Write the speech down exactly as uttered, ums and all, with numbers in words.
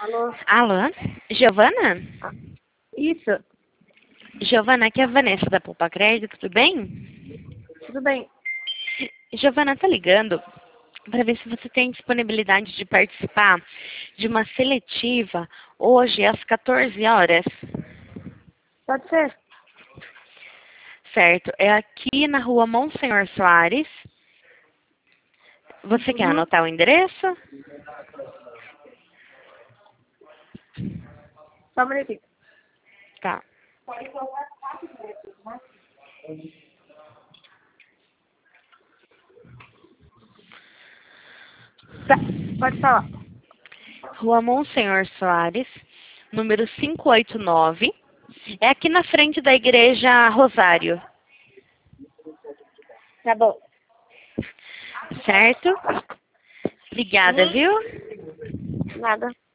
Alô? Alô? Giovana? Ah, isso, Giovana, aqui é a Vanessa da Poupa Crédito, tudo bem? tudo bem. Giovana, tá ligando para ver se você tem disponibilidade de participar de uma seletiva hoje às quatorze horas. Pode ser? Certo, é aqui na rua Monsenhor Soares. Você quer Uhum. anotar o endereço? Só um minutinho. Tá. Tá, pode falar. Rua Monsenhor Soares, número quinhentos e oitenta e nove. É aqui na frente da igreja Rosário. Tá bom. Certo? Obrigada, Uhum. viu? Nada.